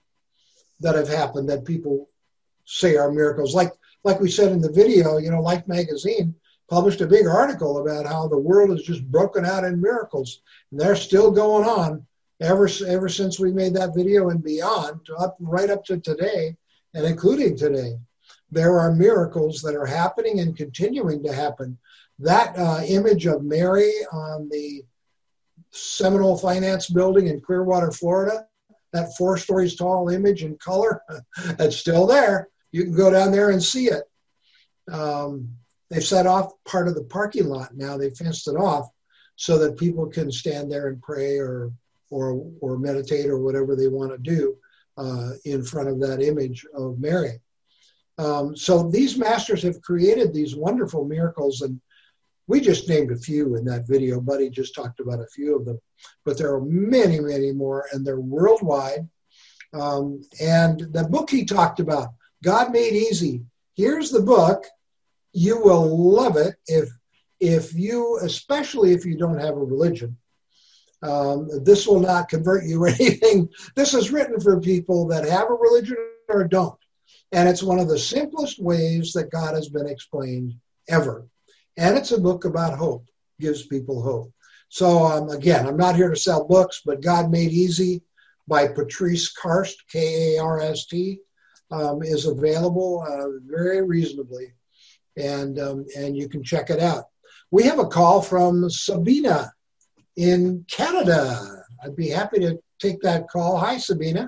that have happened that people say are miracles. Like Like we said in the video, you know, Life magazine published a big article about how the world is just broken out in miracles. And they're still going on ever, ever since we made that video and beyond, to up, right up to today, and including today. There are miracles that are happening and continuing to happen. That uh, image of Mary on the Seminole Finance Building in Clearwater, Florida, that four stories tall image in color, it's still there. You can go down there and see it. Um, they've set off part of the parking lot now. They fenced it off so that people can stand there and pray or or or meditate or whatever they want to do uh, in front of that image of Mary. Um, so these masters have created these wonderful miracles, and we just named a few in that video. Buddy just talked about a few of them, but there are many, many more, and they're worldwide. Um, and the book he talked about, God Made Easy. Here's the book. You will love it if, if you, especially if you don't have a religion. Um, this will not convert you or anything. This is written for people that have a religion or don't. And it's one of the simplest ways that God has been explained ever. And it's a book about hope, gives people hope. So um, again, I'm not here to sell books, but God Made Easy by Patrice Karst, K A R S T. Um, is available uh, very reasonably, and um, and you can check it out. We have a call from Sabina in Canada. I'd be happy to take that call. Hi, Sabina.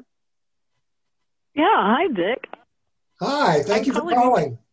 Yeah, hi, Dick. Hi, thank I'm you for calling. You.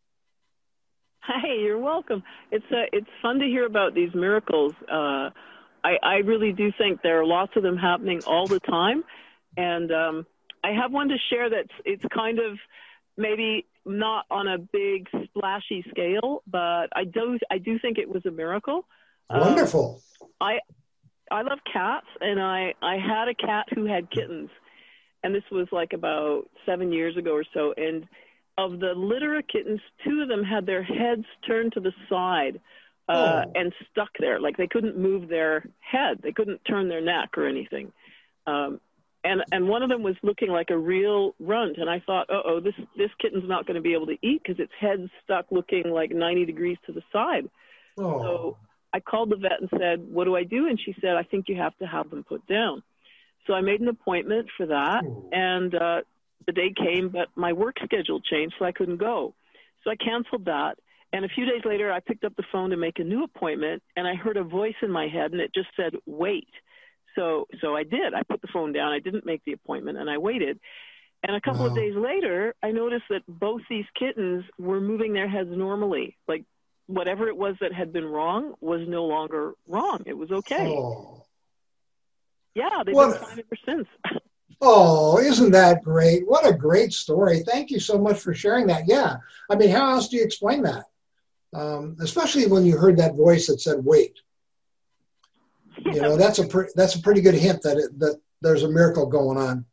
Hey, you're welcome. It's uh, it's fun to hear about these miracles. Uh, I, I really do think there are lots of them happening all the time, and um, I have one to share that's it's kind of maybe not on a big splashy scale, but I do I do think it was a miracle. Wonderful. Um, I I love cats, and I, I had a cat who had kittens, and this was like about seven years ago or so, and of the litter of kittens, two of them had their heads turned to the side uh, oh. and stuck there. Like they couldn't move their head. They couldn't turn their neck or anything. Um, and, and one of them was looking like a real runt. And I thought, uh-oh, this, this kitten's not going to be able to eat because its head's stuck looking like ninety degrees to the side. Oh. So I called the vet and said, what do I do? And she said, I think you have to have them put down. So I made an appointment for that. Oh. And uh, the day came, but my work schedule changed, so I couldn't go. So I canceled that. And a few days later, I picked up the phone to make a new appointment, and I heard a voice in my head, and it just said, wait. So so I did. I put the phone down. I didn't make the appointment, and I waited. And a couple wow. of days later, I noticed that both these kittens were moving their heads normally. Like whatever it was that had been wrong was no longer wrong. It was okay. Oh. Yeah, they've what? been fine ever since. Oh, isn't that great? What a great story. Thank you so much for sharing that. Yeah. I mean, how else do you explain that? Um, especially when you heard that voice that said, wait. You know, that's a pre- that's a pretty good hint that it, that there's a miracle going on.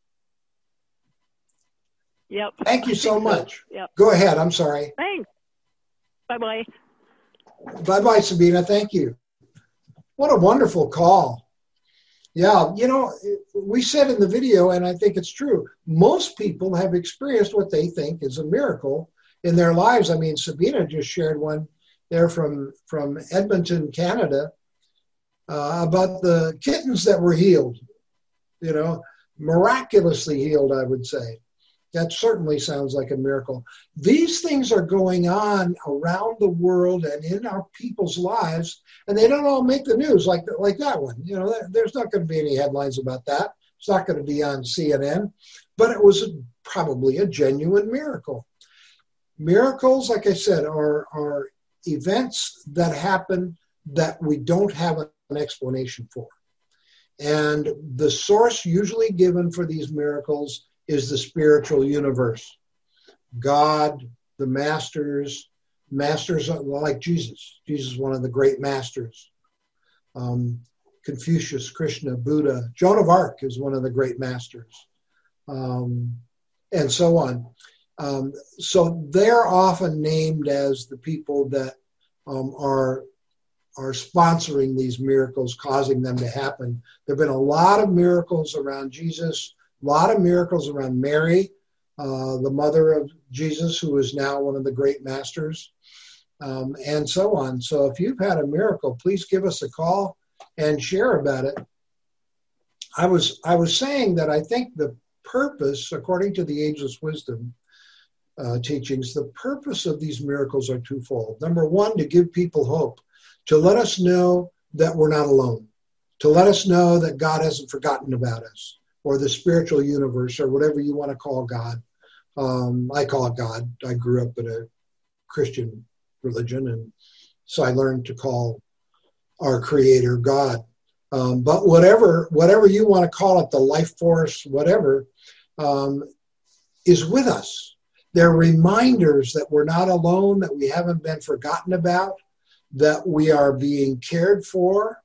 Yep. Thank you so much. So. Yep. Go ahead. I'm sorry. Thanks. Bye-bye. Bye-bye, Sabina. Thank you. What a wonderful call. Yeah, you know, we said in the video, and I think it's true, most people have experienced what they think is a miracle in their lives. I mean, Sabina just shared one there from, from Edmonton, Canada, uh, about the kittens that were healed, you know, miraculously healed, I would say. That certainly sounds like a miracle. These things are going on around the world and in our people's lives, and they don't all make the news like like that one. You know, there's not going to be any headlines about that. It's not going to be on C N N, but it was probably a genuine miracle. Miracles, like I said, are, are events that happen that we don't have an explanation for. And the source usually given for these miracles is the spiritual universe. God, the masters, masters like Jesus. Jesus is one of the great masters. Um, Confucius, Krishna, Buddha, Joan of Arc is one of the great masters, um, and so on. Um, so they're often named as the people that um, are, are sponsoring these miracles, causing them to happen. There have been a lot of miracles around Jesus, a lot of miracles around Mary, uh, the mother of Jesus, who is now one of the great masters, um, and so on. So if you've had a miracle, please give us a call and share about it. I was I was saying that I think the purpose, according to the Ageless Wisdom uh, teachings, the purpose of these miracles are twofold. Number one, to give people hope, to let us know that we're not alone, to let us know that God hasn't forgotten about us, or the spiritual universe, or whatever you want to call God. Um, I call it God. I grew up in a Christian religion, and so I learned to call our Creator God. Um, but whatever whatever you want to call it, the life force, whatever, um, is with us. They're reminders that we're not alone, that we haven't been forgotten about, that we are being cared for,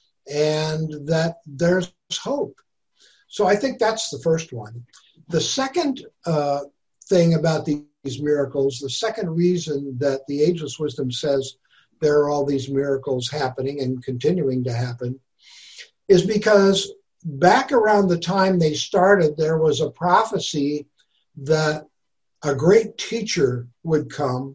and that there's hope. So I think that's the first one. The second uh, thing about these miracles, the second reason that the Ageless Wisdom says there are all these miracles happening and continuing to happen, is because back around the time they started, there was a prophecy that a great teacher would come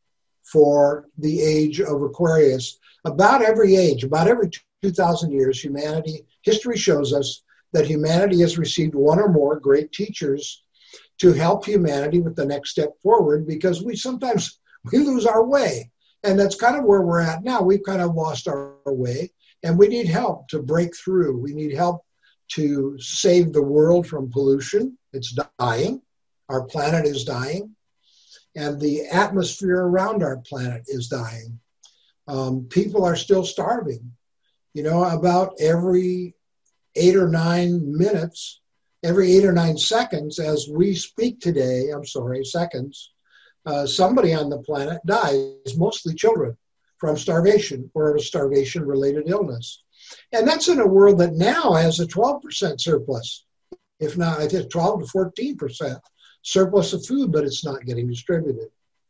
for the age of Aquarius. About every age, about every two thousand years, humanity, history shows us that humanity has received one or more great teachers to help humanity with the next step forward, because we sometimes we lose our way. And that's kind of where we're at now. We've kind of lost our way, and we need help to break through. We need help to save the world from pollution. It's dying. Our planet is dying. And the atmosphere around our planet is dying. Um, people are still starving. You know, about every eight or nine minutes, every eight or nine seconds, as we speak today, I'm sorry, seconds, uh, somebody on the planet dies, mostly children, from starvation or a starvation-related illness. And that's in a world that now has a twelve percent surplus, if not, I think twelve to fourteen percent surplus of food, but it's not getting distributed.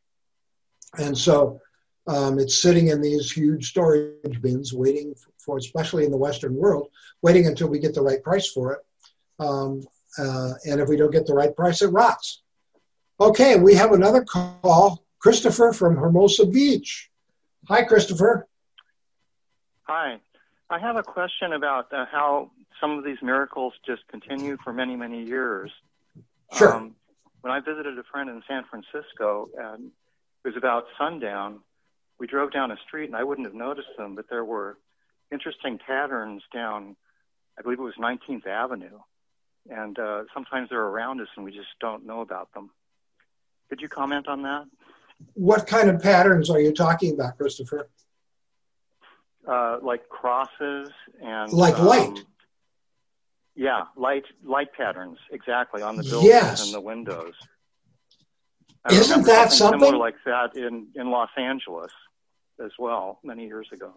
And so um, it's sitting in these huge storage bins waiting for, especially in the Western world, waiting until we get the right price for it. Um, uh, and if we don't get the right price, it rots. Okay, we have another call. Christopher from Hermosa Beach. Hi, Christopher. Hi. I have a question about uh, how some of these miracles just continue for many, many years. Sure. Um, when I visited a friend in San Francisco, and it was about sundown, we drove down a street, and I wouldn't have noticed them, but there were interesting patterns down, I believe it was nineteenth Avenue. And uh, sometimes they're around us, and we just don't know about them. Could you comment on that? What kind of patterns are you talking about, Christopher? Uh, like crosses and... Like um, light? Yeah, light light patterns, exactly, on the buildings Yes. and the windows. I Isn't remember that something something? similar like that in, in Los Angeles as well, many years ago.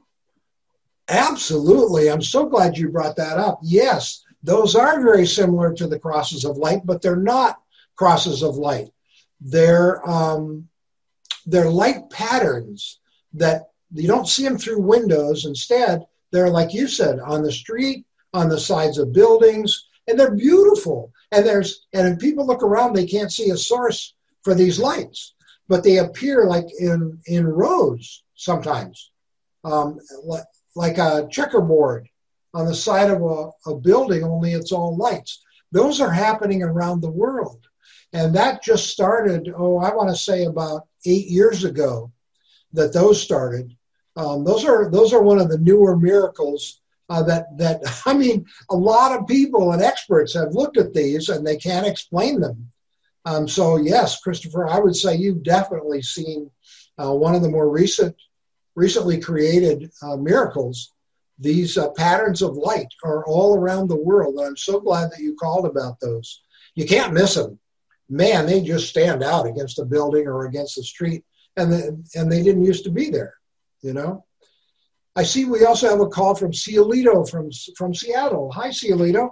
Absolutely. I'm so glad you brought that up. Yes, those are very similar to the crosses of light, but they're not crosses of light. They're, um, they're light patterns that you don't see them through windows. Instead, they're, like you said, on the street, on the sides of buildings, and they're beautiful. And there's and when people look around, they can't see a source for these lights, but they appear like in, in rows sometimes, um, like a checkerboard on the side of a, a building, only it's all lights. Those are happening around the world. And that just started, oh, I want to say about eight years ago that those started. Um, those are those are one of the newer miracles uh, that, that, I mean, a lot of people and experts have looked at these and they can't explain them. Um, so, yes, Christopher, I would say you've definitely seen uh, one of the more recent, recently created uh, miracles. These uh, patterns of light are all around the world. And I'm so glad that you called about those. You can't miss them. Man, they just stand out against a building or against the street, and the, and they didn't used to be there, you know. I see we also have a call from Cielito from from Seattle. Hi, Cielito.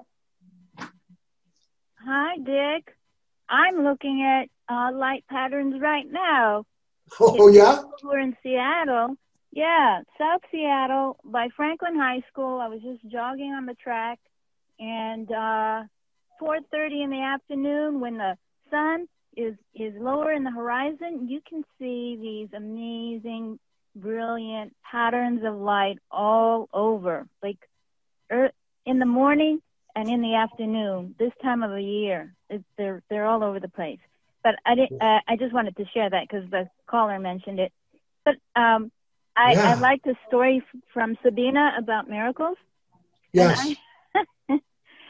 Hi, Dick. I'm looking at uh, light patterns right now. Oh, yeah? We're in Seattle. Yeah, South Seattle by Franklin High School. I was just jogging on the track, and uh, four thirty in the afternoon when the sun is, is lower in the horizon, you can see these amazing, brilliant patterns of light all over, like er, in the morning and in the afternoon, this time of the year. It, they're, they're all over the place. But I, didn't, uh, I just wanted to share that because the caller mentioned it. But um, I, Yeah. I like the story f- from Sabina about miracles. Yes. And I,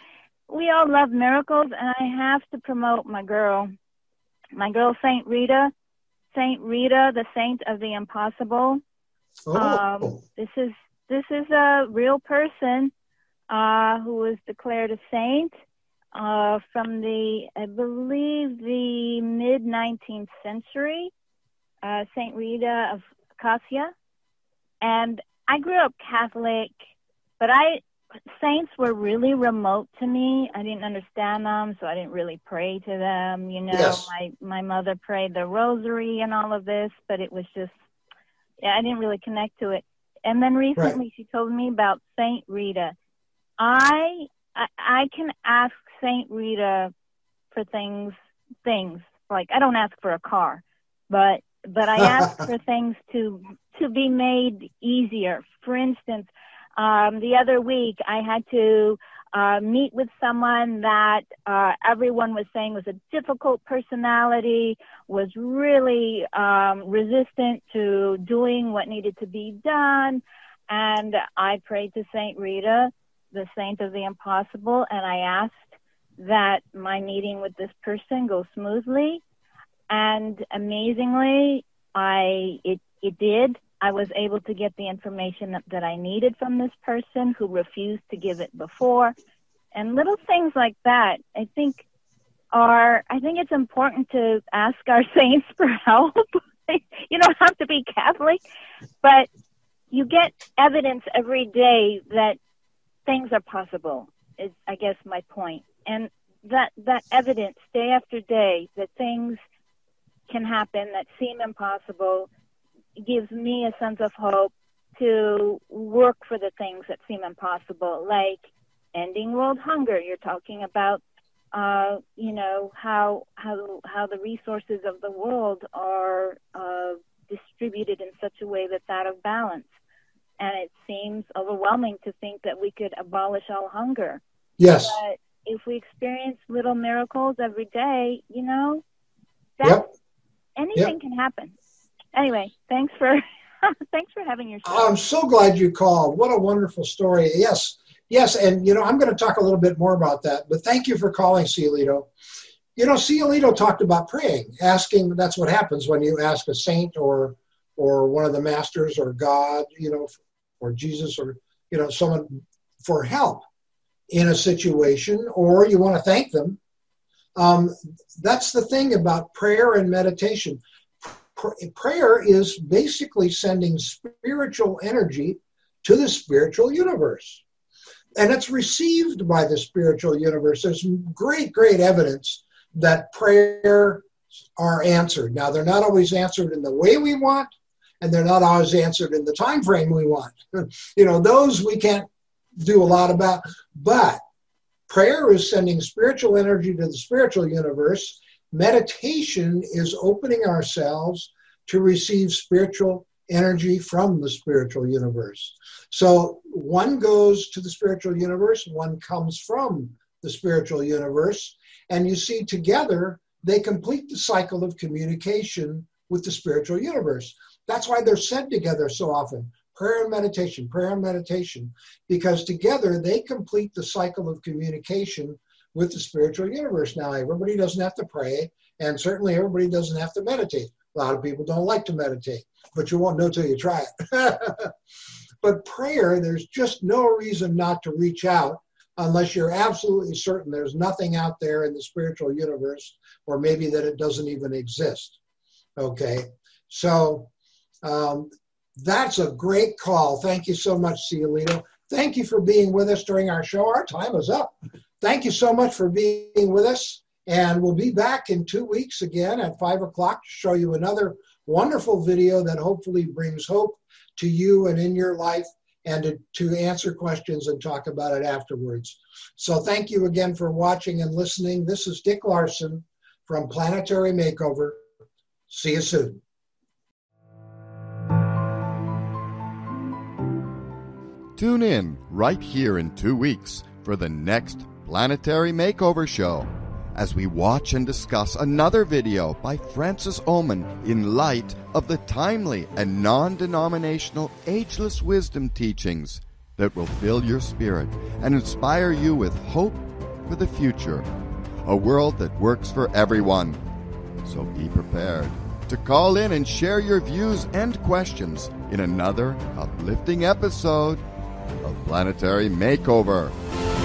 we all love miracles, and I have to promote my girl, my girl Saint Rita, Saint Rita, the saint of the impossible. Oh. Um, this is this is a real person uh, who was declared a saint uh, from the, I believe, the mid nineteenth century. Uh, Saint Rita of Cassia, and I grew up Catholic, but I. Saints were really remote to me. I didn't understand them, so I didn't really pray to them. You know, Yes. my, my mother prayed the rosary and all of this, but it was just, yeah, I didn't really connect to it. And then recently Right. she told me about Saint Rita. I, I I can ask Saint Rita for things, things like I don't ask for a car, but but I ask for things to to be made easier. For instance, Um, the other week, I had to uh, meet with someone that uh, everyone was saying was a difficult personality, was really um, resistant to doing what needed to be done. And I prayed to Saint Rita, the saint of the impossible, and I asked that my meeting with this person go smoothly. And amazingly, I it it did. I was able to get the information that, that I needed from this person who refused to give it before. And little things like that, I think are, I think it's important to ask our saints for help. You don't have to be Catholic, but you get evidence every day that things are possible, is, I guess, my point. And that that evidence day after day that things can happen that seem impossible gives me a sense of hope to work for the things that seem impossible, like ending world hunger. You're talking about, uh, you know, how how how the resources of the world are uh, distributed in such a way that's out of balance, and it seems overwhelming to think that we could abolish all hunger. Yes. But if we experience little miracles every day, you know, that Yep. anything Yep. can happen. Anyway, thanks for thanks for having your show. I'm so glad you called. What a wonderful story. Yes. Yes. And, you know, I'm going to talk a little bit more about that, but thank you for calling, Cielito. You know, Cielito talked about praying, asking. That's what happens when you ask a saint or or one of the masters or God, you know, or Jesus or, you know, someone for help in a situation, or you want to thank them. Um, that's the thing about prayer and meditation. Pr- prayer is basically sending spiritual energy to the spiritual universe. And it's received by the spiritual universe. There's great, great evidence that prayers are answered. Now, they're not always answered in the way we want, and they're not always answered in the time frame we want. You know, those we can't do a lot about, but prayer is sending spiritual energy to the spiritual universe. Meditation is opening ourselves to receive spiritual energy from the spiritual universe. So one goes to the spiritual universe, one comes from the spiritual universe, and you see together they complete the cycle of communication with the spiritual universe. That's why they're said together so often. Prayer and meditation, prayer and meditation, because together they complete the cycle of communication with the spiritual universe. Now, everybody doesn't have to pray, and certainly everybody doesn't have to meditate. A lot of people don't like to meditate, but you won't know till you try it. But prayer, there's just no reason not to reach out unless you're absolutely certain there's nothing out there in the spiritual universe, or maybe that it doesn't even exist. Okay, so um, that's a great call. Thank you so much, Cielito. Thank you for being with us during our show. Our time is up. Thank you so much for being with us. And we'll be back in two weeks again at five o'clock to show you another wonderful video that hopefully brings hope to you and in your life, and to, to answer questions and talk about it afterwards. So thank you again for watching and listening. This is Dick Larson from Planetary Makeover. See you soon. Tune in right here in two weeks for the next Planetary Makeover show, as we watch and discuss another video by Francis Oman in light of the timely and non-denominational ageless wisdom teachings that will fill your spirit and inspire you with hope for the future, a world that works for everyone. So be prepared to call in and share your views and questions in another uplifting episode of Planetary Makeover.